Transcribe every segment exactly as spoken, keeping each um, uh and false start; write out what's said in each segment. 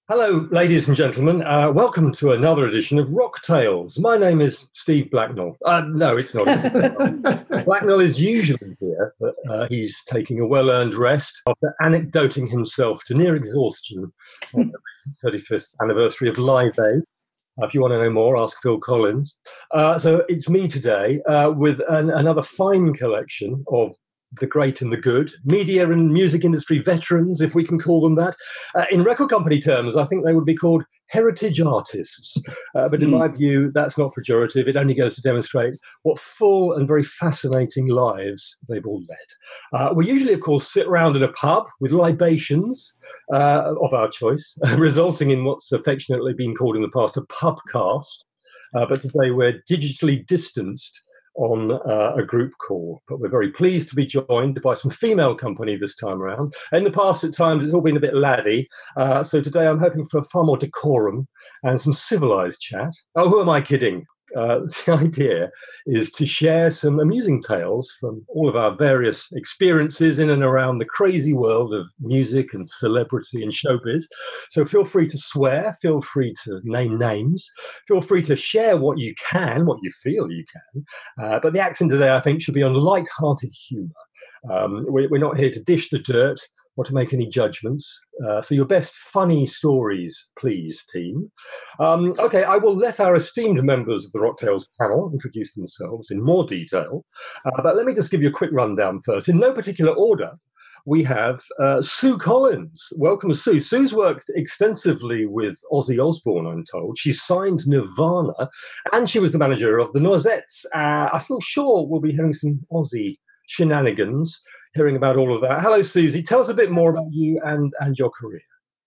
Hello, ladies and gentlemen. Uh, welcome to another edition of Rock Tales. My name is Steve Blacknell. Uh, no, it's not. Blacknell is usually here, but uh, he's taking a well-earned rest after anecdoting himself to near exhaustion on the recent thirty-fifth anniversary of Live Aid. Uh, if you want to know more, ask Phil Collins. Uh, so it's me today uh, with an, another fine collection of the great and the good, media and music industry veterans, if we can call them that. Uh, in record company terms, I think they would be called heritage artists. Uh, but in mm. my view, that's not pejorative. It only goes to demonstrate what full and very fascinating lives they've all led. Uh, we usually, of course, sit around in a pub with libations uh, of our choice, resulting in what's affectionately been called in the past a pubcast. Uh, but today we're digitally distanced on uh, a group call, but we're very pleased to be joined by some female company this time around. In the past, at times, it's all been a bit laddie, uh, so today I'm hoping for far more decorum and some civilised chat. Oh, who am I kidding? Uh, the idea is to share some amusing tales from all of our various experiences in and around the crazy world of music and celebrity and showbiz. So feel free to swear, feel free to name names, feel free to share what you can, what you feel you can. Uh, but the accent today, I think, should be on light-hearted humour. Um, we, we're not here to dish the dirt or to make any judgments. Uh, so your best funny stories, please, team. Um, okay, I will let our esteemed members of the Rock Tales panel introduce themselves in more detail. Uh, but let me just give you a quick rundown first. In no particular order, we have uh, Sue Collins. Welcome, Sue. Sue's worked extensively with Ozzy Osbourne, I'm told. She signed Nirvana, and she was the manager of the Noisettes. Uh, I feel sure we'll be hearing some Ozzy shenanigans, hearing about all of that. Hello, Susie. Tell us a bit more about you and, and your career.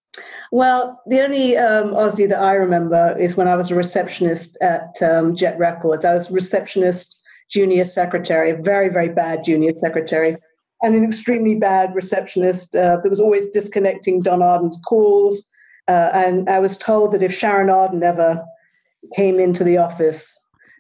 Well, the only um, Ozzy that I remember is when I was a receptionist at um, Jet Records. I was receptionist, junior secretary, a very, very bad junior secretary, and an extremely bad receptionist uh, that was always disconnecting Don Arden's calls. Uh, and I was told that if Sharon Arden ever came into the office,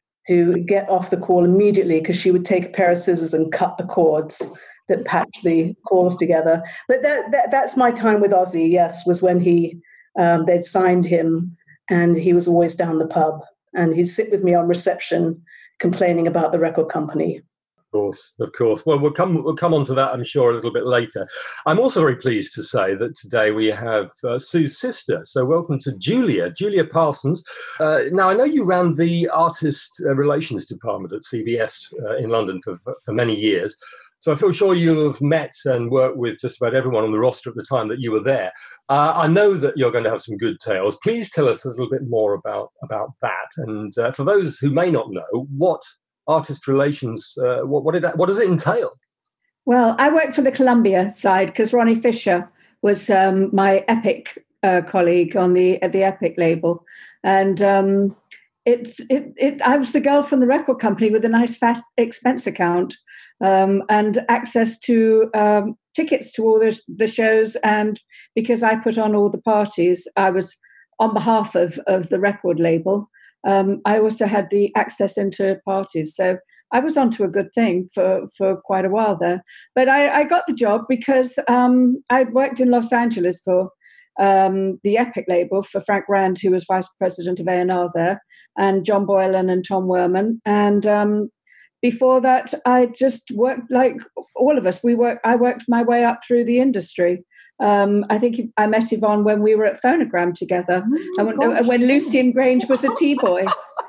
to get off the call immediately because she would take a pair of scissors and cut the cords that patch the calls together. But that, that that's my time with Ozzy, yes, was when he um, they'd signed him and he was always down the pub and he'd sit with me on reception complaining about the record company. Of course, of course. Well, we'll come we'll come on to that, I'm sure, a little bit later. I'm also very pleased to say that today we have uh, Sue's sister. So welcome to Julia, Julia Parsons. Uh, now, I know you ran the Artist uh, Relations Department at C B S uh, in London for, for many years. So I feel sure you'll have met and worked with just about everyone on the roster at the time that you were there. Uh, I know that you're going to have some good tales. Please tell us a little bit more about, about that. And uh, for those who may not know, what artist relations, uh, what, what, did that, what does it entail? Well, I worked for the Columbia side because Ronnie Fisher was um, my Epic uh, colleague on the at the Epic label. And um, it, it, it, I was the girl from the record company with a nice fat expense account um, and access to um, tickets to all the, the shows. And because I put on all the parties, I was on behalf of, of the record label. Um, I also had the access into parties. So I was onto a good thing for, for quite a while there. But I, I got the job because um, I'd worked in Los Angeles for um, the Epic label for Frank Rand, who was vice president of A and R there, and John Boylan and Tom Werman. And um, before that, I just worked like all of us. We worked. I worked my way up through the industry. Um, I think I met Yvonne when we were at Phonogram together, oh, and when, when Lucian Grange was a T-boy.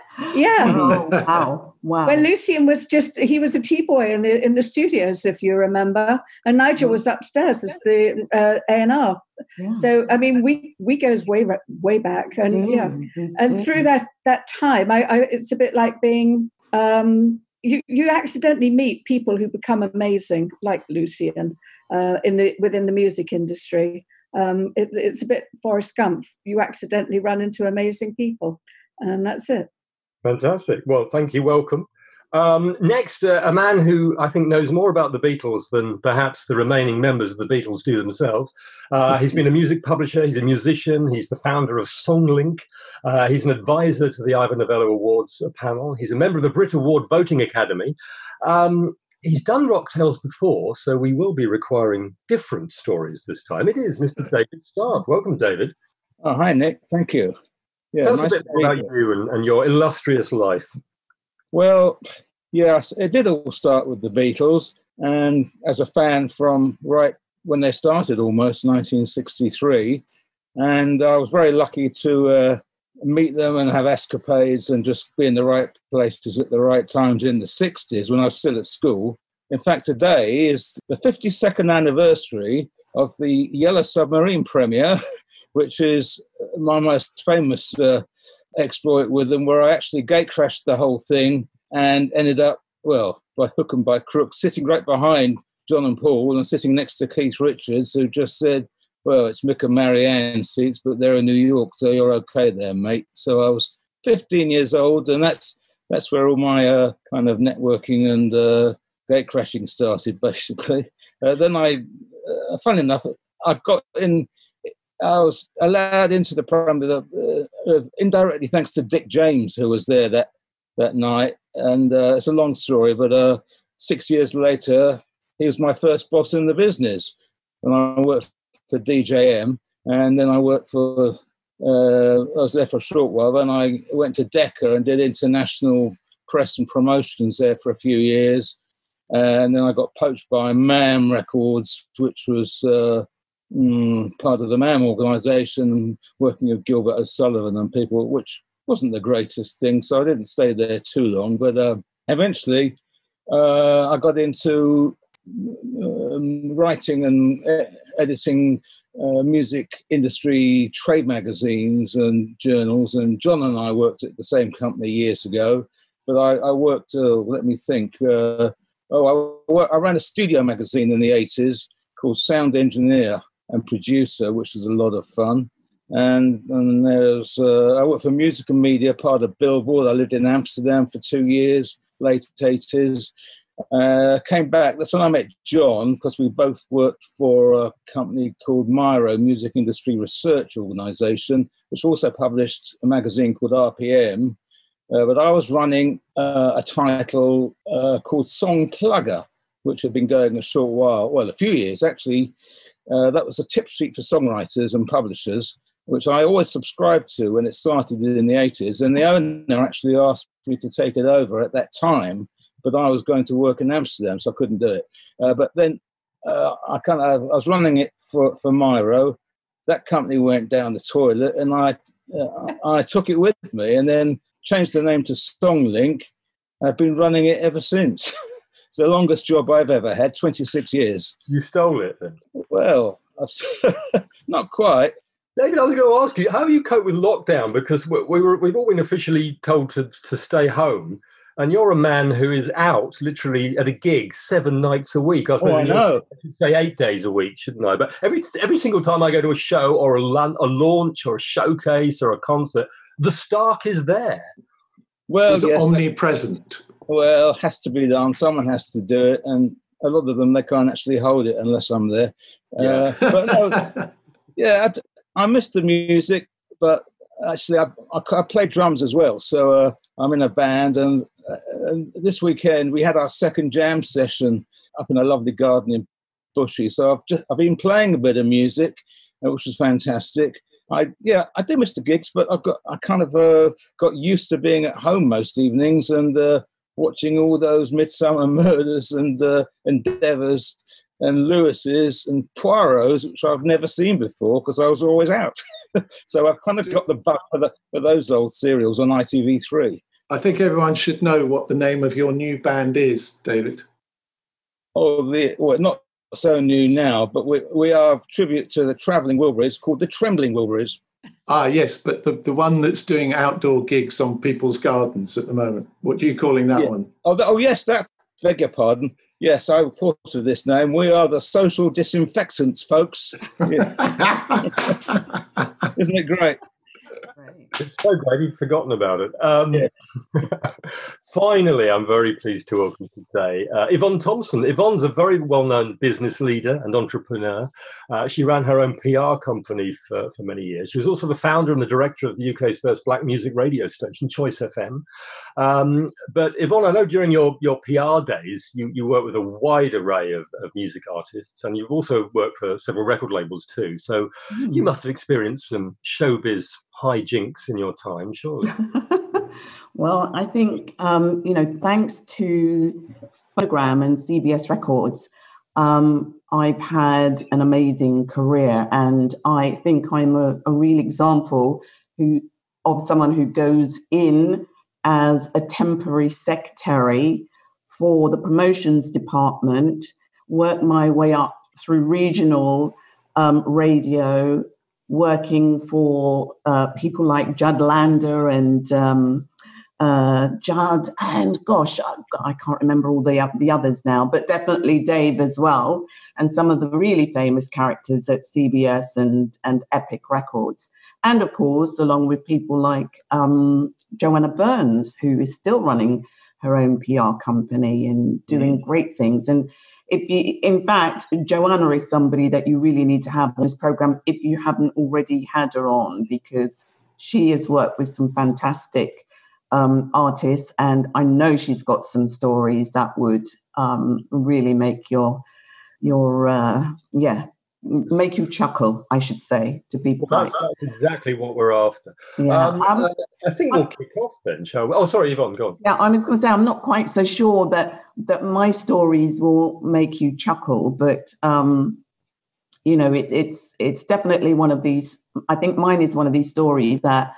Yeah. Oh, wow. Wow. When Lucian was just, he was a T-boy in the in the studios, if you remember, and Nigel was upstairs as the uh, A and R. Yeah. So, I mean, we we goes way way back, and yeah, and through that that time, I, I it's a bit like being um, you you accidentally meet people who become amazing, like Lucian. Uh, in the within the music industry, um, it, it's a bit Forrest Gump. You accidentally run into amazing people, and that's it. Fantastic. Well, thank you. Welcome. Um, next, uh, a man who I think knows more about the Beatles than perhaps the remaining members of the Beatles do themselves. Uh, he's been a music publisher. He's a musician. He's the founder of Songlink. Uh, he's an advisor to the Ivor Novello Awards panel. He's a member of the Brit Award Voting Academy. Um, He's done Rock Tales before, so we will be requiring different stories this time. It is Mister David Stark. Welcome, David. Oh, hi, Nick. Thank you. Yeah, Tell us nice a bit more about you and, and your illustrious life. Well, yes, it did all start with the Beatles, and as a fan from right when they started, almost nineteen sixty-three, and I was very lucky to uh, meet them and have escapades and just be in the right places at the right times in the sixties when I was still at school. In fact, today is the fifty-second anniversary of the Yellow Submarine premiere, which is my most famous uh, exploit with them, where I actually gate crashed the whole thing and ended up, well, by hook and by crook, sitting right behind John and Paul and sitting next to Keith Richards, who just said, well, it's Mick and Marianne seats, but they're in New York, so you're okay there, mate. So I was fifteen years old, and that's that's where all my uh, kind of networking and uh, gate crashing started, basically. Uh, then I, uh, fun enough, I got in, I was allowed into the program uh, uh, indirectly thanks to Dick James, who was there that, that night. And uh, it's a long story, but uh, six years later, he was my first boss in the business. And I worked for D J M, and then I worked for, uh, I was there for a short while, then I went to Decca and did international press and promotions there for a few years. And then I got poached by MAM Records, which was uh, mm, part of the MAM organisation, working with Gilbert O'Sullivan and people, which wasn't the greatest thing. So I didn't stay there too long. But uh, eventually uh, I got into um, writing and e- editing uh, music industry trade magazines and journals. And John and I worked at the same company years ago. But I, I worked, uh, let me think, uh, Oh, I, I ran a studio magazine in the eighties called Sound Engineer and Producer, which was a lot of fun. And, and there's, uh, I worked for Music and Media, part of Billboard. I lived in Amsterdam for two years, late eighties. Uh, came back, that's when I met John, because we both worked for a company called Miro, Music Industry Research Organisation, which also published a magazine called R P M. Uh, but I was running uh, a title uh, called Song Plugger, which had been going a short while, well, a few years actually. Uh, that was a tip sheet for songwriters and publishers, which I always subscribed to when it started in the eighties. And the owner actually asked me to take it over at that time, but I was going to work in Amsterdam, so I couldn't do it. Uh, but then uh, I kind of I was running it for, for Miro. That company went down the toilet, and I uh, I took it with me, and then changed the name to Songlink. I've been running it ever since. It's the longest job I've ever had, twenty-six years. You stole it then? Well, not quite. David, I was going to ask you, how do you cope with lockdown? Because we, we were, we've all been officially told to, to stay home, and you're a man who is out literally at a gig seven nights a week. I suppose oh, I know. I should say eight days a week, shouldn't I? But every every single time I go to a show or a, a launch or a showcase or a concert, the Stark is there. Well, it's yes, omnipresent. Well, has to be done. Someone has to do it, and a lot of them, they can't actually hold it unless I'm there. Yeah, uh, but no, yeah, I, I miss the music, but actually, I, I, I play drums as well. So uh, I'm in a band, and, uh, and this weekend we had our second jam session up in a lovely garden in Bushy. So I've just I've been playing a bit of music, uh, which was fantastic. I yeah, I do miss the gigs, but I've got I kind of uh, got used to being at home most evenings and uh, watching all those Midsummer Murders and uh, Endeavours and Lewis's and Poirot's, which I've never seen before because I was always out. So I've kind of got the bug for, the, for those old serials on I T V three. I think everyone should know what the name of your new band is, David. Oh, the, well, not so new now, but we we are a tribute to the Travelling Wilburys called the Trembling Wilburys. Ah, yes, but the, the one that's doing outdoor gigs on people's gardens at the moment. What are you calling that yeah. one? Oh, oh, yes, that, beg your pardon. Yes, I thought of this name. We are the Social Disinfectants, folks. Yeah. Isn't it great? It's so great you've forgotten about it. Um, yeah. Finally, I'm very pleased to welcome today uh, Yvonne Thompson. Yvonne's a very well-known business leader and entrepreneur. Uh, she ran her own P R company for, for many years. She was also the founder and the director of the U K's first black music radio station, Choice F M. Um, but Yvonne, I know during your, your P R days, you, you worked with a wide array of, of music artists, and you've also worked for several record labels too. So mm. you must have experienced some showbiz hijinks in your time, surely. Well, I think, um, you know, thanks to Phonogram and C B S Records, um, I've had an amazing career. And I think I'm a, a real example who of someone who goes in as a temporary secretary for the promotions department, work my way up through regional um, radio, working for uh, people like Judd Lander and um, uh, Judd, and gosh, I, I can't remember all the the others now, but definitely Dave as well, and some of the really famous characters at C B S and, and Epic Records. And of course, along with people like um, Joanna Burns, who is still running her own P R company and doing mm. great things. And if you, in fact, Joanna is somebody that you really need to have on this program if you haven't already had her on, because she has worked with some fantastic um, artists, and I know she's got some stories that would um, really make your your uh, yeah make you chuckle, I should say, to be well, that's, that's exactly what we're after. Yeah, um, um, uh, I think we'll I'm, kick off then, shall we? Oh, sorry, Yvonne, go on. Yeah, I was going to say, I'm not quite so sure that that my stories will make you chuckle, but um, you know, it, it's it's definitely one of these. I think mine is one of these stories that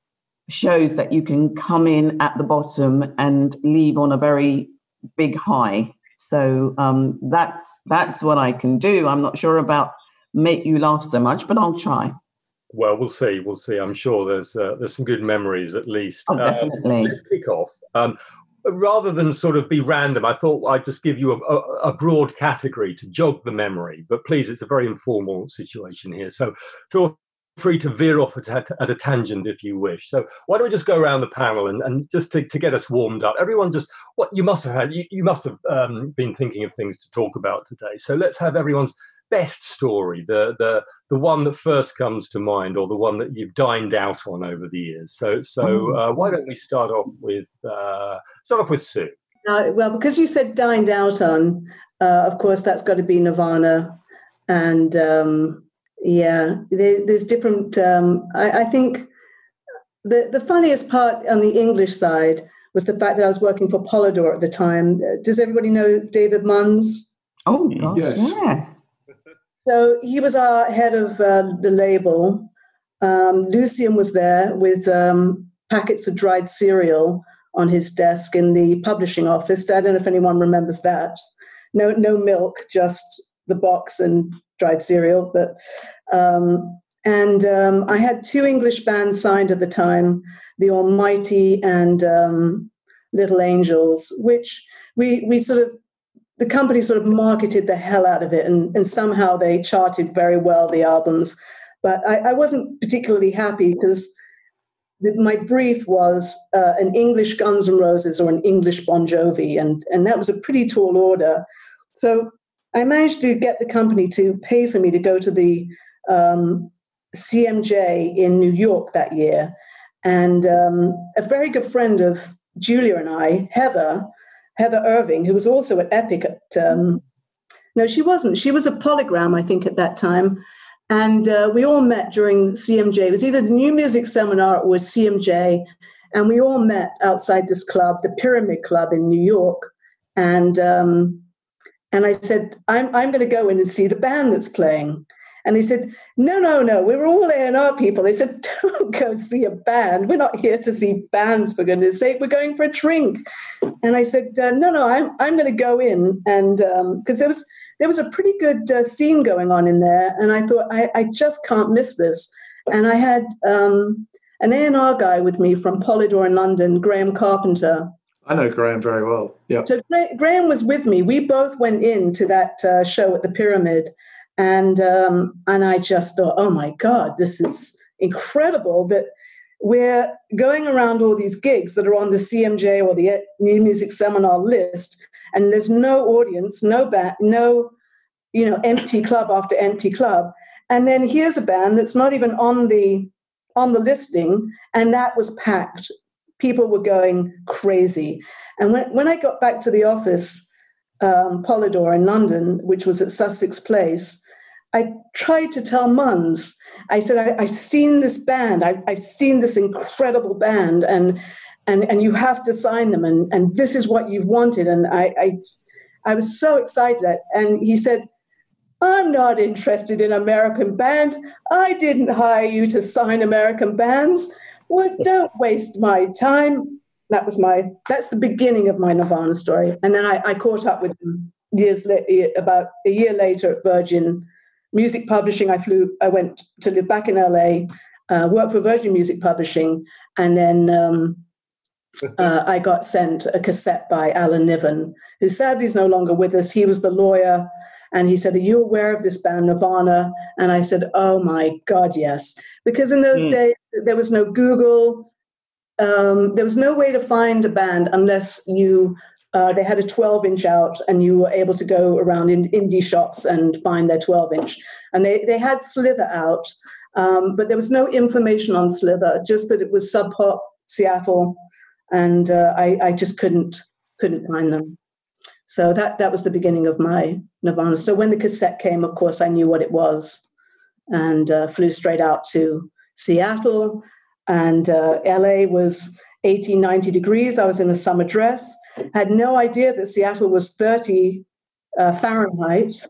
shows that you can come in at the bottom and leave on a very big high. So um, that's that's what I can do. I'm not sure about make you laugh so much, but I'll try. Well, we'll see. We'll see. I'm sure there's uh, there's some good memories at least. Oh, definitely. Um, let's kick off. Um, rather than sort of be random, I thought I'd just give you a, a, a broad category to jog the memory. But please, it's a very informal situation here. So feel free to veer off at, at a tangent if you wish. So why don't we just go around the panel and, and just to, to get us warmed up. Everyone just, what you must have had, you, you must have um, been thinking of things to talk about today. So let's have everyone's best story, the the the one that first comes to mind, or the one that you've dined out on over the years. So so uh, why don't we start off with uh, start off with Sue? Uh, well, because you said dined out on, uh, of course that's got to be Nirvana, and um, yeah, there, there's different. Um, I, I think the the funniest part on the English side was the fact that I was working for Polydor at the time. Does everybody know David Munns? Oh gosh, yes. yes. So he was our head of uh, the label. Um, Lucian was there with um, packets of dried cereal on his desk in the publishing office. I don't know if anyone remembers that. No, no milk, just the box and dried cereal. But um, and um, I had two English bands signed at the time, The Almighty and um, Little Angels, which we we sort of. The company sort of marketed the hell out of it, and, and somehow they charted very well, the albums. But I, I wasn't particularly happy because the, my brief was uh, an English Guns N' Roses or an English Bon Jovi, and, and that was a pretty tall order. So I managed to get the company to pay for me to go to the um, C M J in New York that year. And um, a very good friend of Julia and I, Heather, Heather Irving, who was also at Epic at, um, no, she wasn't. She was a Polygram, I think, at that time. And uh, we all met during C M J. It was either the New Music Seminar or C M J. And we all met outside this club, the Pyramid Club in New York. And um, and I said, I'm, I'm going to go in and see the band that's playing. And they said, no, no, no, we were all A and R people. They said, don't go see a band. We're not here to see bands, for goodness sake. We're going for a drink. And I said, uh, no, no, I'm I'm going to go in. And because um, there was there was a pretty good uh, scene going on in there. And I thought, I, I just can't miss this. And I had um, an A and R guy with me from Polydor in London, Graham Carpenter. I know Graham very well. Yeah. So Gra- Graham was with me. We both went into that uh, show at the Pyramid. And um, and I just thought, oh my God, this is incredible that we're going around all these gigs that are on the C M J or the New Music Seminar list, and there's no audience, no band, no, you know, empty club after empty club. And then here's a band that's not even on the on the listing, and that was packed. People were going crazy. And when, when I got back to the office, um, Polydor in London, which was at Sussex Place, I tried to tell Munns. I said, I, I've seen this band. I, I've seen this incredible band, and and and you have to sign them, and, and this is what you've wanted. And I, I, I was so excited. And he said, I'm not interested in American bands. I didn't hire you to sign American bands. Well, don't waste my time. That was my, that's the beginning of my Nirvana story. And then I, I caught up with them years later, about a year later at Virgin Music Publishing. I flew, I went to live back in L A, uh, worked for Virgin Music Publishing. And then um, uh, I got sent a cassette by Alan Niven, who sadly is no longer with us. He was the lawyer. And he said, are you aware of this band, Nirvana? And I said, oh, my God, yes. Because in those mm. days, there was no Google. Um, there was no way to find a band unless you, uh, they had a twelve-inch out and you were able to go around in indie shops and find their twelve-inch. And they, they had Slither out, um, but there was no information on Slither, just that it was Sub Pop, Seattle. And uh, I, I just couldn't couldn't find them. So that, that was the beginning of my Nirvana. So when the cassette came, of course, I knew what it was, and uh, flew straight out to Seattle. And uh, L A was eighty, ninety degrees. I was in a summer dress. Had no idea that Seattle was thirty uh, Fahrenheit.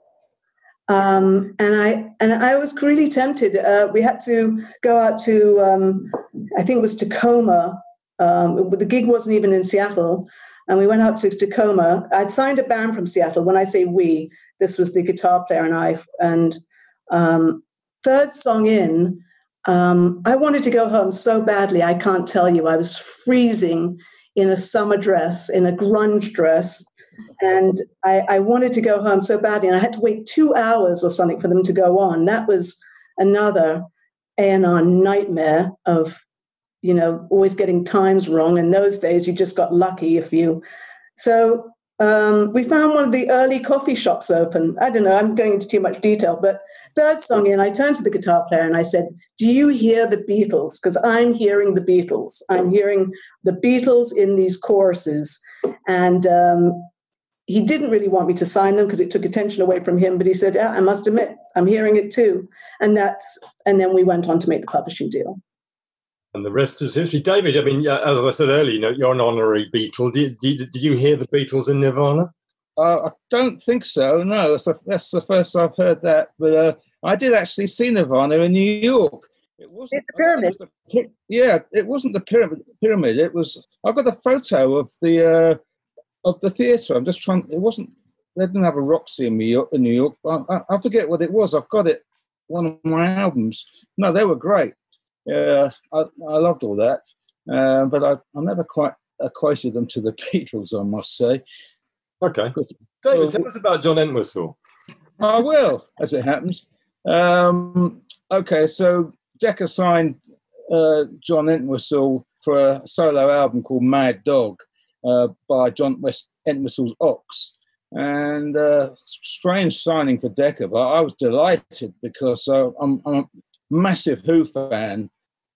Um, and I and I was really tempted. Uh, we had to go out to, um, I think it was Tacoma. Um, the gig wasn't even in Seattle. And we went out to Tacoma. I'd signed a band from Seattle. When I say we, this was the guitar player and I. And um, third song in, um, I wanted to go home so badly, I can't tell you. I was freezing in a summer dress, in a grunge dress. And I, I wanted to go home so badly. And I had to wait two hours or something for them to go on. That was another A and R nightmare of, you know, always getting times wrong. In those days, you just got lucky if you. So um, we found one of the early coffee shops open. I don't know, I'm going into too much detail, but third song in, I turned to the guitar player and I said, do you hear the Beatles? Because I'm hearing the Beatles. I'm hearing the Beatles in these choruses. And um, he didn't really want me to sign them because it took attention away from him, but he said, yeah, I must admit, I'm hearing it too. And that's, and then we went on to make the publishing deal. And the rest is history. David, I mean, uh, as I said earlier, you know, you're an honorary Beatle. Did, did, did you hear the Beatles in Nirvana? Uh, I don't think so. No, that's, a, that's the first I've heard that. But uh, I did actually see Nirvana in New York. It wasn't the pyramid. It was the, yeah, it wasn't the pyramid. Pyramid. It was. I got a photo of the uh, of the theatre. I'm just trying. It wasn't. They didn't have a Roxy in New York. In New York, I, I forget what it was. I've got it. One of my albums. No, they were great. Yeah, I, I loved all that, uh, but I, I never quite equated them to the Beatles, I must say. Okay. David, uh, tell us about John Entwistle. I will, as it happens. Um, okay, so Decca signed uh, John Entwistle for a solo album called Mad Dog uh, by John West Entwistle's Ox. And uh, strange signing for Decca, but I was delighted because uh, I'm, I'm a massive Who fan.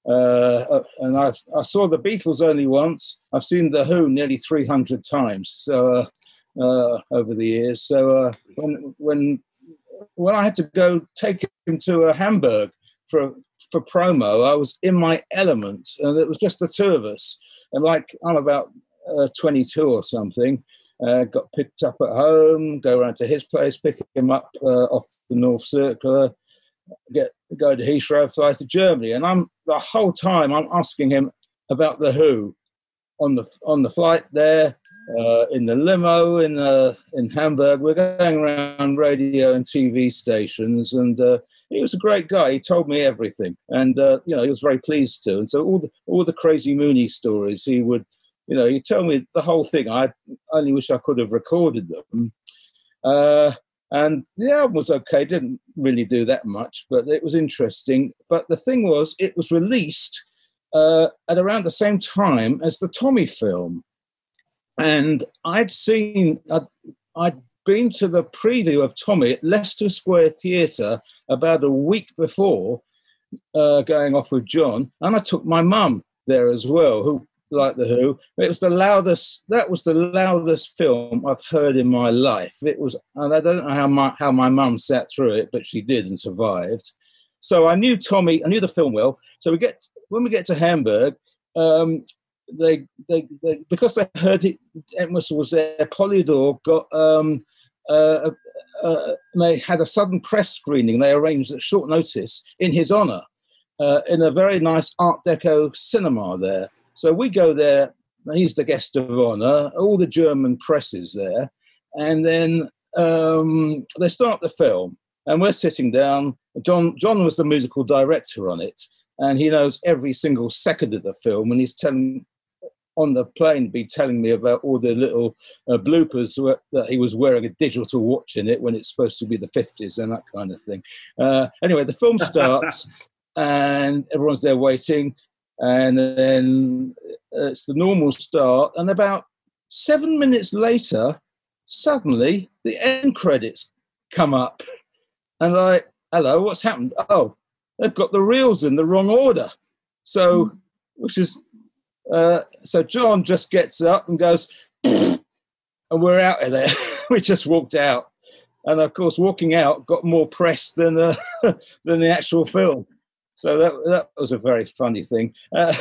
Uh, and I, I saw the Beatles only once. I've seen the Who nearly three hundred times so, uh, uh, over the years. So uh, when when when I had to go take him to uh, Hamburg for for promo, I was in my element, and it was just the two of us. And like I'm about uh, twenty-two or something. Uh, got picked up at home, go around to his place, pick him up uh, off the North Circular, get go to Heathrow, fly to Germany, and I'm the whole time I'm asking him about the Who on the on the flight there, uh, in the limo in uh, in Hamburg. We're going around radio and T V stations, and uh, he was a great guy. He told me everything, and uh, you know he was very pleased to. And so all the all the crazy Mooney stories, he would, you know, he'd tell me the whole thing. I only wish I could have recorded them. Uh, And the album was okay, didn't really do that much, but it was interesting. But the thing was, it was released uh, at around the same time as the Tommy film. And I'd seen, I'd, I'd been to the preview of Tommy at Leicester Square Theatre about a week before, uh, going off with John, and I took my mum there as well, who liked The Who. It was the loudest, that was the loudest film I've heard in my life. It was, and I don't know how my, how my mum sat through it, but she did and survived. So I knew Tommy, I knew the film well. So we get, when we get to Hamburg, um, They, they, they, because they heard it, Entwistle was there. Polydor got, um, uh, uh, they had a sudden press screening. They arranged at short notice in his honour uh, in a very nice Art Deco cinema there. So we go there. He's the guest of honour. All the German press is there, and then um, they start the film, and we're sitting down. John, John was the musical director on it, and he knows every single second of the film, and he's telling. On the plane, be telling me about all the little uh, bloopers that he was wearing a digital watch in it when it's supposed to be the fifties and that kind of thing. Uh, anyway, the film starts and everyone's there waiting, and then it's the normal start. And about seven minutes later, suddenly the end credits come up, and like, hello, what's happened? Oh, they've got the reels in the wrong order. So, mm. which is. Uh, so John just gets up and goes, and we're out of there. We just walked out, and of course, walking out got more press than uh, than the actual film. So that that was a very funny thing. Uh,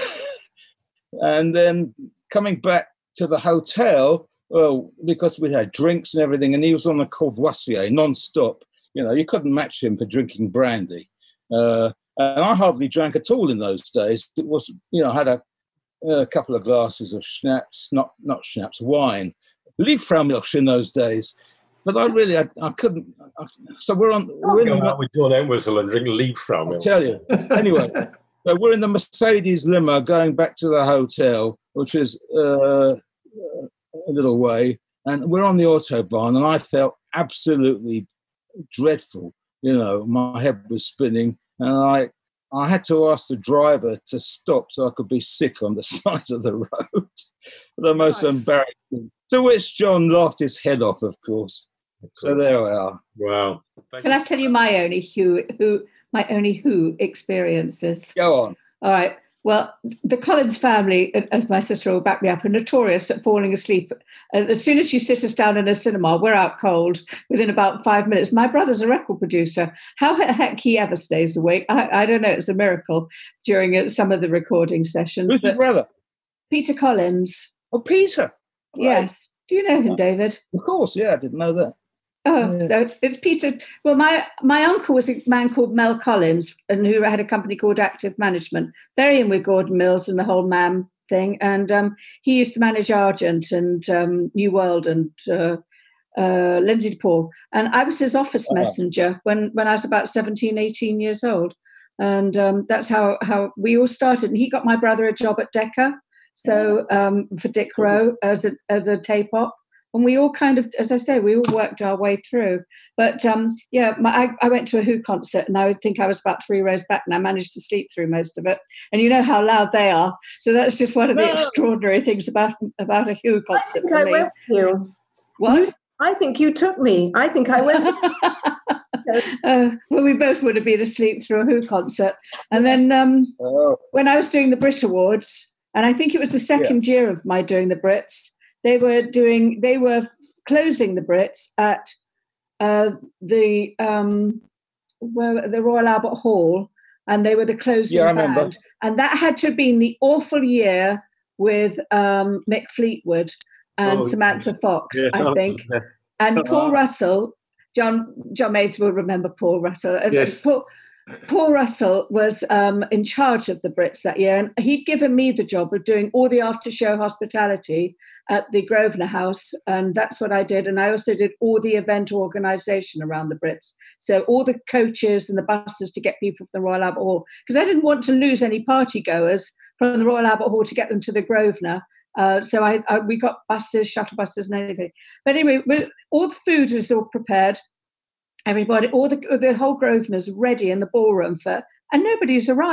and then coming back to the hotel, well, because we had drinks and everything, and he was on the Courvoisier non-stop. You know, you couldn't match him for drinking brandy. Uh, and I hardly drank at all in those days. It was, you know, I had a a couple of glasses of schnapps, not not schnapps, wine, Liebfraumilch in those days. But I really, I, I couldn't. I, so we're on. I'll we're go in the, out with John Entwistle and drink Liebfraumilch. I'll tell you. Anyway, so we're in the Mercedes limo going back to the hotel, which is uh, a little way, and we're on the Autobahn, and I felt absolutely dreadful. You know, my head was spinning, and I. I had to ask the driver to stop so I could be sick on the side of the road. The most nice. Embarrassing. To which John laughed his head off, of course. So there we are. Wow. Thank Can you. I tell you my only Who, who, my only Who experiences? Go on. All right. Well, the Collins family, as my sister will back me up, are notorious at falling asleep. As soon as you sit us down in a cinema, we're out cold within about five minutes. My brother's a record producer. How the heck he ever stays awake, I, I don't know. It's a miracle during some of the recording sessions. Who's your brother? Peter Collins. Oh, Peter. Right. Yes. Do you know him, David? Of course, yeah. I didn't know that. Oh, yeah. So it's Peter. Well, my, my uncle was a man called Mel Collins, and who had a company called Active Management, very in with Gordon Mills and the whole M A M thing. And um, he used to manage Argent and um, New World and uh, uh, Lindsay Paul. And I was his office uh-huh. messenger when, when I was about seventeen, eighteen years old. And um, that's how, how we all started. And he got my brother a job at Decca, so um, for Dick Rowe as a, as a tape op. And we all kind of, as I say, we all worked our way through. But um, yeah, my, I, I went to a Who concert, and I think I was about three rows back, and I managed to sleep through most of it. And you know how loud they are. So that's just one of the no. extraordinary things about about a Who concert. I think for I me. went with you. What? You, I think you took me. I think I went with you. uh, well, we both would have been asleep through a Who concert. And then um, oh. when I was doing the Brit Awards, and I think it was the second yeah. year of my doing the Brits, They were doing. They were closing the Brits at uh, the um, well, the Royal Albert Hall, and they were the closing yeah, I band. remember. And that had to have been the awful year with um, Mick Fleetwood and oh, Samantha Fox, yeah. I think, yeah. and Paul Russell. John John Mays will remember Paul Russell. Yes. Paul, Paul Russell was um, in charge of the Brits that year, and he'd given me the job of doing all the after-show hospitality at the Grosvenor House, and that's what I did. And I also did all the event organisation around the Brits, so all the coaches and the buses to get people from the Royal Albert Hall, because I didn't want to lose any party goers from the Royal Albert Hall to get them to the Grosvenor. Uh, so I, I we got buses, shuttle buses, and everything. But anyway, all the food was all prepared. Everybody, all the the whole Grosvenor's ready in the ballroom for, and nobody's arrived.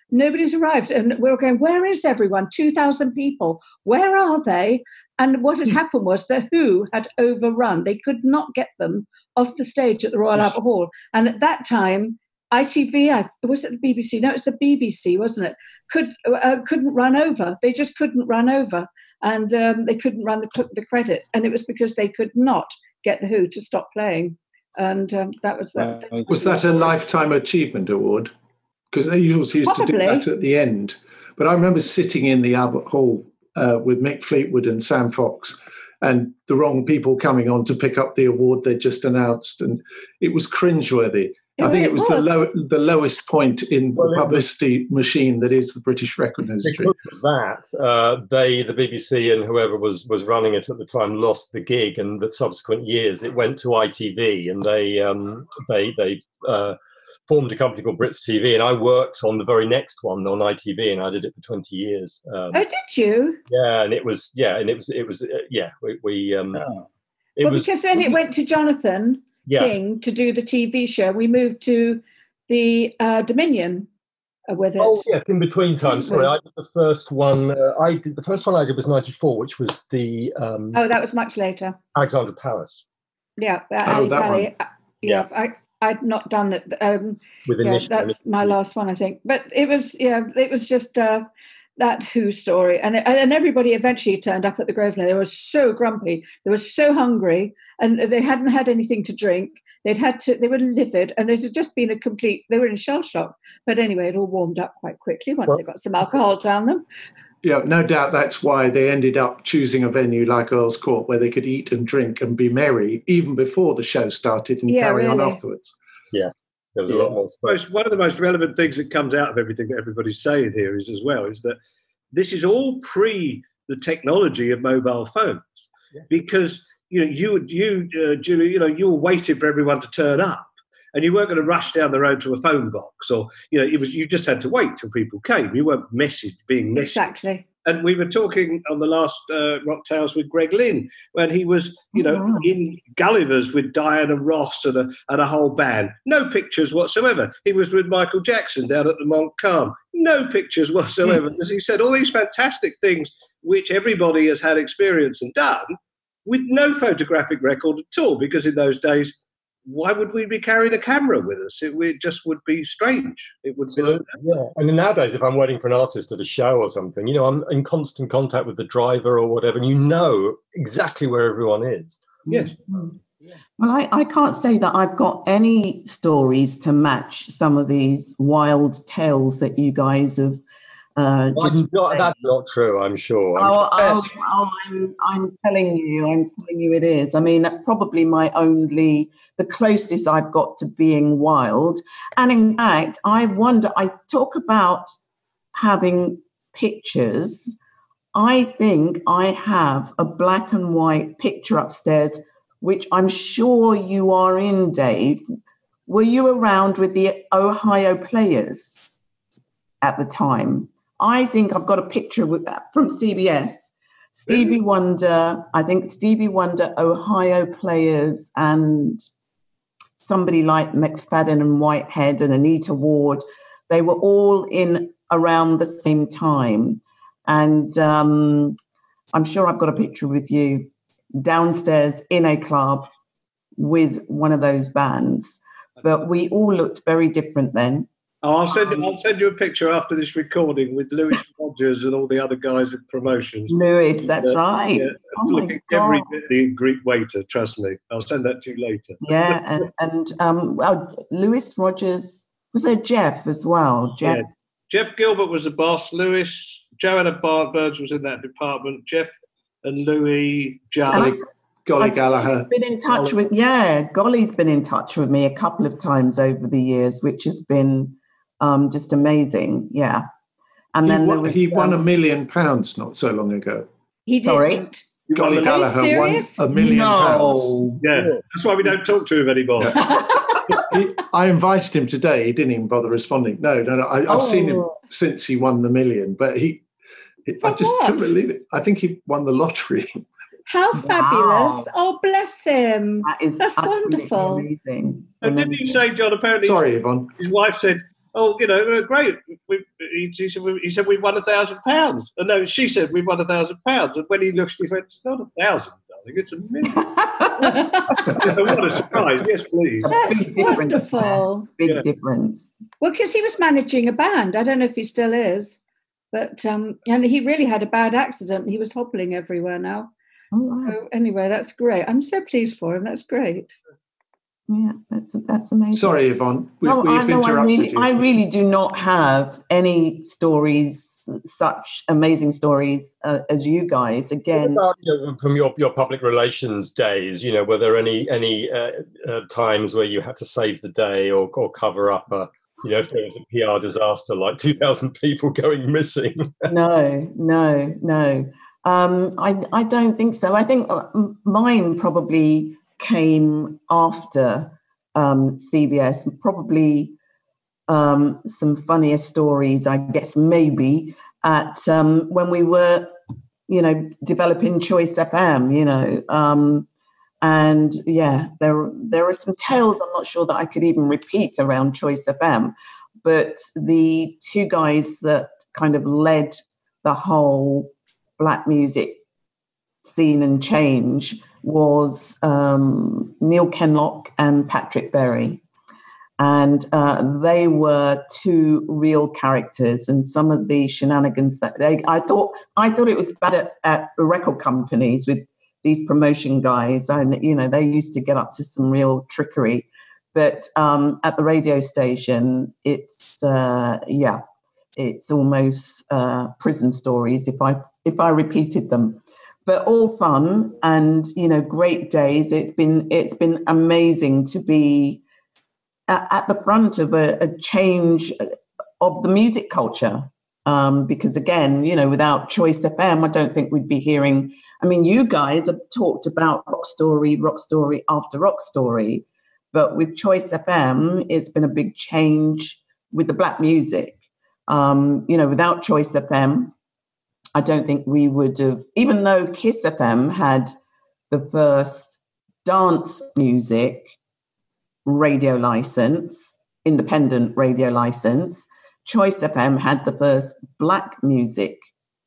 nobody's arrived. And we were going, where is everyone? two thousand people. Where are they? And what had happened was the Who had overrun. They could not get them off the stage at the Royal Albert Hall. And at that time, I T V, was it the B B C? No, it was the B B C, wasn't it? Could, uh, couldn't run over. They just couldn't run over. And um, they couldn't run the, the credits. And it was because they could not get the Who to stop playing. And um, that was that. Uh, was that a Lifetime Achievement Award? Because they used, used to do that at the end. But I remember sitting in the Albert Hall uh, with Mick Fleetwood and Sam Fox, and the wrong people coming on to pick up the award they'd just announced. And it was cringeworthy. I think it was, it was. The, low, the lowest point in well, the publicity was, machine that is the British record industry. Because of that, uh, they, the B B C and whoever was, was running it at the time, lost the gig, and the subsequent years it went to I T V, and they um, they they uh, formed a company called Brits T V, and I worked on the very next one on I T V, and I did it for twenty years. Um, oh, did you? Yeah, and it was yeah, and it was it was uh, yeah, we, we um, oh. it well, was because then it went to Jonathan. Yeah. King to do the T V show. We moved to the uh, Dominion with it. Oh yes, in between times. Sorry, I did the first one. Uh, I did the first one I did was ninety-four, which was the. Um, oh, that was much later. Alexandra Palace. Yeah, uh, oh, that one. Yeah, yeah, I I'd not done it. Um, with yeah, initial, that's my last one, I think. But it was yeah, it was just. Uh, that Who story, and and everybody eventually turned up at the Grosvenor. They were so grumpy, they were so hungry, and they hadn't had anything to drink. They'd had to, they were livid, and it had just been a complete. They were in shell shock. But anyway, it all warmed up quite quickly once well, they got some alcohol down them. Yeah, no doubt that's why they ended up choosing a venue like Earl's Court, where they could eat and drink and be merry even before the show started and yeah, carry really. on afterwards. Yeah. There was a yeah. lot more most, one of the most relevant things that comes out of everything that everybody's saying here is as well is that this is all pre the technology of mobile phones, yeah. because you know you you uh, Julie, you know you were waiting for everyone to turn up, and you weren't going to rush down the road to a phone box, or you know it was you just had to wait till people came. You weren't messaged being messaged. Exactly. And we were talking on the last uh, Rock Tales with Greg Lynn when he was, you know, oh, wow. in Gulliver's with Diana Ross and a, and a whole band. No pictures whatsoever. He was with Michael Jackson down at the Montcalm. No pictures whatsoever. As he said, all these fantastic things which everybody has had experience and done with no photographic record at all, because in those days, why would we be carrying a camera with us? It, it just would be strange. It would be. Like yeah, and nowadays, if I'm waiting for an artist at a show or something, you know, I'm in constant contact with the driver or whatever, and you know exactly where everyone is. Yes. Mm-hmm. Yeah. Well, I, I can't say that I've got any stories to match some of these wild tales that you guys have. Uh, just not, that's not true, I'm sure. I'm oh, oh, oh I'm, I'm telling you, I'm telling you it is. I mean, probably my only, the closest I've got to being wild. And in fact, I wonder, I talk about having pictures. I think I have a black and white picture upstairs, which I'm sure you are in, Dave. Were you around with the Ohio Players at the time? I think I've got a picture with, from C B S. Stevie Wonder, I think Stevie Wonder, Ohio Players, and somebody like McFadden and Whitehead and Anita Ward. They were all in around the same time. And um, I'm sure I've got a picture with you downstairs in a club with one of those bands. But we all looked very different then. Oh, I'll send I'll send you a picture after this recording with Lewis Rogers and all the other guys with promotions. Lewis, that's uh, right. Yeah, oh looking every bit the Greek waiter. Trust me, I'll send that to you later. Yeah, and and um, well, Lewis Rogers, was there Jeff as well? Jeff, yeah. Jeff Gilbert was the boss. Lewis, Joanna Birds was in that department. Jeff and Louis, Jolly. Golly Gallagher. Been in touch with yeah, Golly's been in touch with me a couple of times over the years, which has been. Um, just amazing, yeah. And he then won, there was, he won um, a million pounds not so long ago. He didn't. Sorry, Golly Gallagher won a million no. pounds. Yeah, that's why we don't talk to him anymore. Yeah. he, I invited him today. He didn't even bother responding. No, no, no. I, I've oh. seen him since he won the million, but he, he I just what? couldn't believe it. I think he won the lottery. How wow. fabulous! Oh, bless him. That is that's wonderful. Amazing. And didn't you say, John? Apparently, sorry, Yvonne. His wife said, oh, you know, great. We, he, he said, we, he said, we won a thousand pounds. And no, she said, we won a thousand pounds. And when he looked, he went, it's not a thousand, darling, it's a million. What a surprise. Yes, please. That's Big difference. wonderful. Big Yeah. difference. Well, because he was managing a band. I don't know if he still is, but um, and he really had a bad accident. He was hobbling everywhere now. Oh, wow. So anyway, that's great. I'm so pleased for him. That's great. Yeah, that's that's amazing. Sorry, Yvonne, we, No, I we've know. I interrupted really, you. I really do not have any stories, such amazing stories uh, as you guys. What Again, about, you know, from your, your public relations days, you know, were there any any uh, uh, times where you had to save the day or, or cover up a, you know, if there was a P R disaster like two thousand people going missing? no, no, no. Um, I I don't think so. I think uh, m- mine probably came after um, C B S. Probably um, some funnier stories, I guess, maybe at um, when we were, you know, developing Choice F M. You know, um, and yeah, there there are some tales I'm not sure that I could even repeat around Choice F M, but the two guys that kind of led the whole black music scene and change was um, Neil Kenlock and Patrick Berry. And uh, they were two real characters, and some of the shenanigans that they, I thought, I thought it was bad at, at the record companies with these promotion guys. And, you know, they used to get up to some real trickery, but um, at the radio station, it's, uh, yeah, it's almost uh, prison stories if I, if I repeated them. But all fun and, you know, great days. It's been it's been amazing to be at, at the front of a, a change of the music culture. Um, because again, you know, without Choice F M, I don't think we'd be hearing. I mean, you guys have talked about Rock Story, Rock Story after Rock Story, but with Choice F M, it's been a big change with the black music. Um, you know, without Choice F M, I don't think we would have, even though Kiss F M had the first dance music radio license, independent radio license, Choice F M had the first black music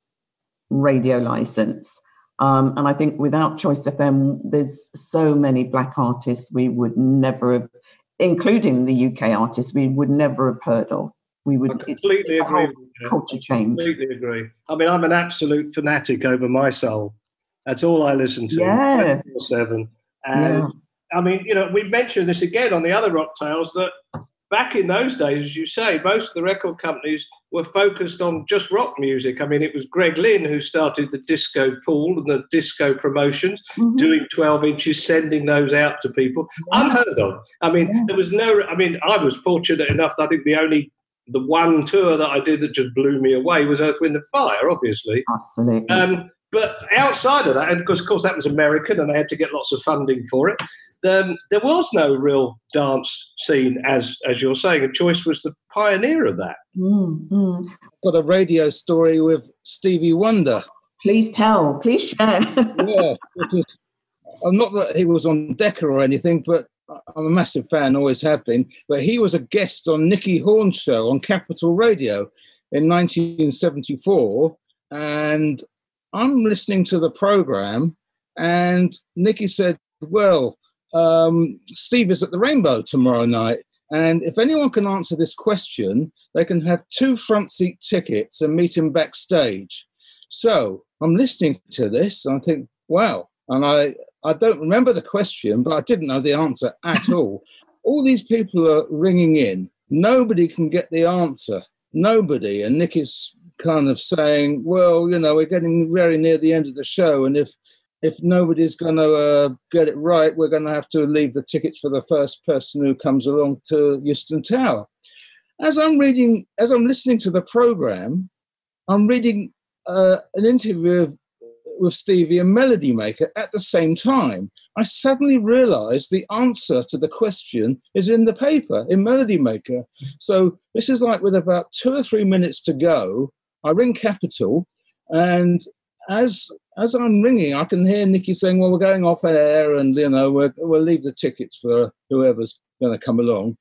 radio license. Um, and I think without Choice F M, there's so many black artists we would never have, including the U K artists, we would never have heard of. We would, I completely it's, it's agree. a whole culture change. Completely agree. I mean, I'm an absolute fanatic over my soul. That's all I listen to. Yeah. twenty-four seven. And Yeah. I mean, you know, we mentioned this again on the other Rock Tales that back in those days, as you say, most of the record companies were focused on just rock music. I mean, it was Greg Lynn who started the disco pool and the disco promotions, Mm-hmm. doing twelve inches, sending those out to people. Yeah. Unheard of. I mean, Yeah. there was no, I mean, I was fortunate enough, I think the only The one tour that I did that just blew me away was Earth, Wind and Fire, obviously. Absolutely. Um, but outside of that, and because of course that was American and they had to get lots of funding for it, um, there was no real dance scene, as as you're saying. And Choice was the pioneer of that. Mm-hmm. Got a radio story with Stevie Wonder. Please tell, please share. Yeah, which is, uh, not that he was on Decca or anything, but I'm a massive fan, always have been. But he was a guest on Nicky Horn's show on Capital Radio in nineteen seventy-four. And I'm listening to the program, and Nicky said, well, um, Steve is at the Rainbow tomorrow night. And if anyone can answer this question, they can have two front seat tickets and meet him backstage. So I'm listening to this, and I think, wow. And I, I don't remember the question, but I didn't know the answer at all. All these people are ringing in. Nobody can get the answer. Nobody. And Nick is kind of saying, well, you know, we're getting very near the end of the show. And if if nobody's going to uh, get it right, we're going to have to leave the tickets for the first person who comes along to Euston Tower. As I'm reading, as I'm listening to the program, I'm reading uh, an interview of with Stevie and Melody Maker at the same time. I suddenly realized the answer to the question is in the paper, in Melody Maker. So this is like with about two or three minutes to go, I ring Capital, and as as I'm ringing, I can hear Nicky saying, well, we're going off air and, you know, we're, we'll leave the tickets for whoever's going to come along.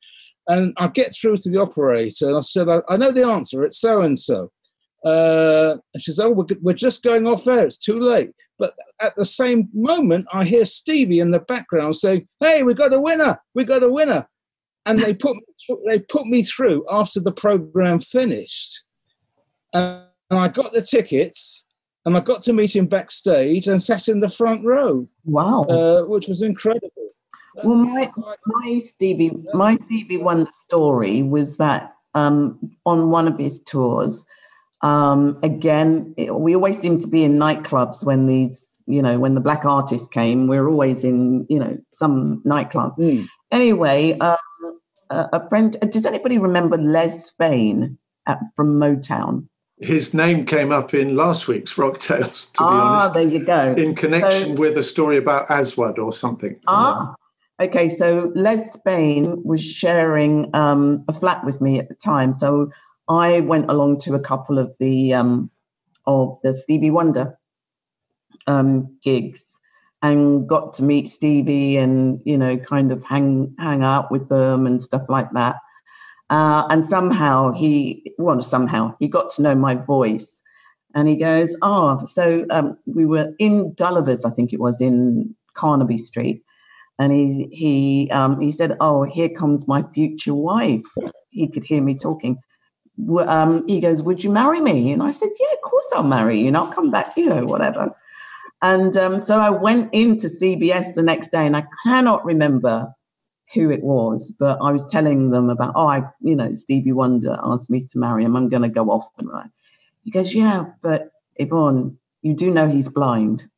And I get through to the operator, and I said, I, I know the answer, it's so-and-so. Uh, and she says, oh, we're, we're just going off air, it's too late. But at the same moment, I hear Stevie in the background saying, hey, we got a winner, we got a winner. And they put, they put me through after the programme finished. And I got the tickets, and I got to meet him backstage and sat in the front row. Wow. Uh, which was incredible. Well, my, my Stevie, my Stevie Wonder story was that um, on one of his tours, um, again, it, we always seem to be in nightclubs when these, you know, when the black artists came, we're always in, you know, some nightclub. Mm. Anyway, um, a, a friend, does anybody remember Les Spain at, from Motown? His name came up in last week's Rock Tales, to be ah, honest. Ah, there you go. In connection so, with a story about Aswad or something. Ah, okay. So Les Spain was sharing um, a flat with me at the time. So I went along to a couple of the um, of the Stevie Wonder um, gigs and got to meet Stevie and, you know, kind of hang hang out with them and stuff like that. Uh, and somehow he, well, somehow he got to know my voice, and he goes, "Oh, so um, we were in Gulliver's, I think it was in Carnaby Street," and he he um, he said, "Oh, here comes my future wife." He could hear me talking. Um, he goes, "Would you marry me?" And I said, "Yeah, of course I'll marry you, and I'll come back, you know, whatever." And um, so I went into C B S the next day, and I cannot remember who it was, but I was telling them about, oh, I, you know, Stevie Wonder asked me to marry him. I'm going to go off and right. He goes, yeah, but Yvonne, you do know he's blind.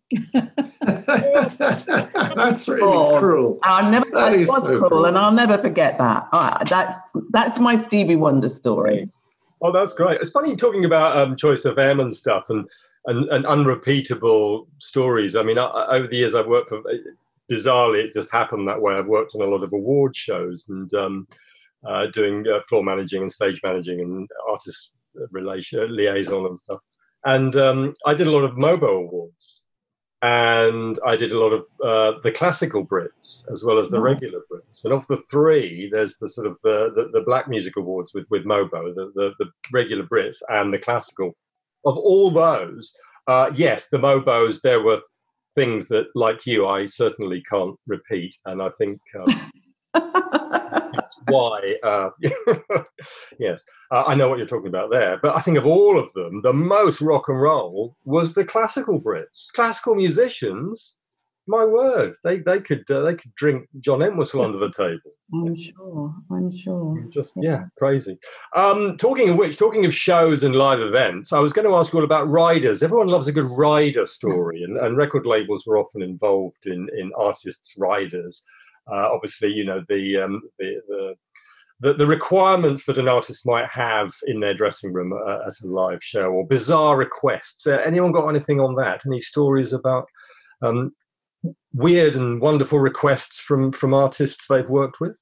That's really oh, cruel. I never that it was so cruel, cruel, and I'll never forget that. Uh, that's that's my Stevie Wonder story. Oh, that's great. It's funny talking about um, Choice F M and stuff, and and, and unrepeatable stories. I mean, I, over the years, I've worked for. Bizarrely, it just happened that way. I've worked on a lot of award shows and um, uh, doing uh, floor managing and stage managing and artist relation liaison and stuff. And um, I did a lot of MOBO awards, and I did a lot of uh, the classical Brits as well as the regular Brits. And of the three, there's the sort of the the, the Black Music Awards with with MOBO, the, the the regular Brits and the classical. Of all those, uh, yes, the MOBOs there were things that, like you, I certainly can't repeat, and I think um, that's why. Uh, yes, uh, I know what you're talking about there. But I think of all of them, the most rock and roll was the classical Brits, classical musicians. My word, they they could uh, they could drink John Entwistle under the table. I'm sure. I'm sure. Just yeah, crazy. Um, talking of which, talking of shows and live events, I was going to ask you all about riders. Everyone loves a good rider story, and, and record labels were often involved in in artists' riders. Uh, obviously, you know the, um, the the the the requirements that an artist might have in their dressing room uh, at a live show, or bizarre requests. Uh, anyone got anything on that? Any stories about? Um, weird and wonderful requests from from artists they've worked with?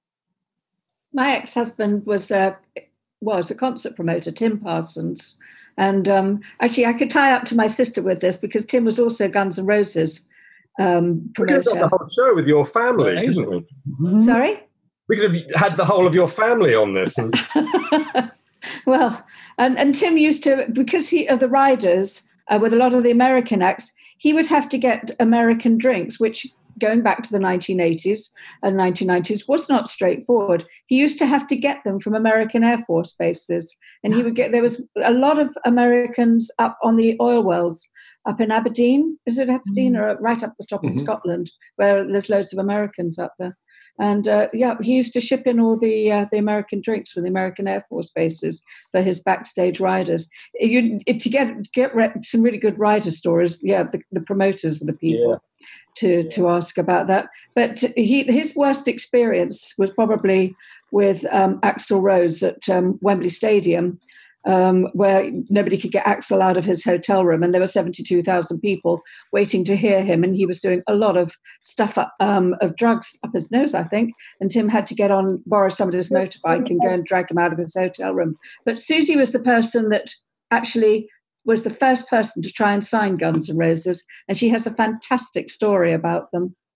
My ex-husband was a was a concert promoter, Tim Parsons, and um, actually I could tie up to my sister with this because Tim was also Guns N' Roses um, promoter. We could have done the whole show with your family, didn't we? Mm-hmm. Sorry, we could have had the whole of your family on this. And... well, and and Tim used to, because he of the riders uh, with a lot of the American acts. He would have to get American drinks, which going back to the nineteen eighties and nineteen nineties was not straightforward. He used to have to get them from American Air Force bases. And he would get, there was a lot of Americans up on the oil wells up in Aberdeen. Is it Aberdeen mm-hmm. or right up the top mm-hmm. of Scotland, where there's loads of Americans up there. And uh, yeah, he used to ship in all the uh, the American drinks from the American Air Force bases for his backstage riders. You, to get get re- some really good rider stories, yeah, the, the promoters are the people yeah. to yeah. to ask about that. But he his worst experience was probably with um, Axl Rose at um, Wembley Stadium. Um, where nobody could get Axl out of his hotel room, and there were seventy-two thousand people waiting to hear him, and he was doing a lot of stuff up, um, of drugs up his nose, I think, and Tim had to get on, borrow somebody's motorbike and go and drag him out of his hotel room. But Susie was the person that actually was the first person to try and sign Guns N' Roses, and she has a fantastic story about them.